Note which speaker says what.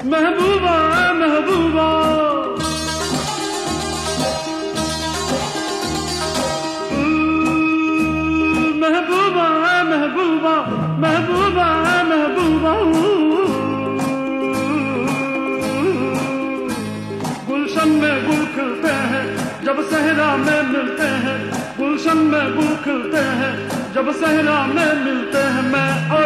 Speaker 1: महबूबा महबूबा महबूबा महबूबा महबूबा महबूबा गुलशन में गुल खिलते हैं जब सहरा में मिलते हैं, गुलशन में गुल खिलते हैं जब सहरा में मिलते हैं। मैं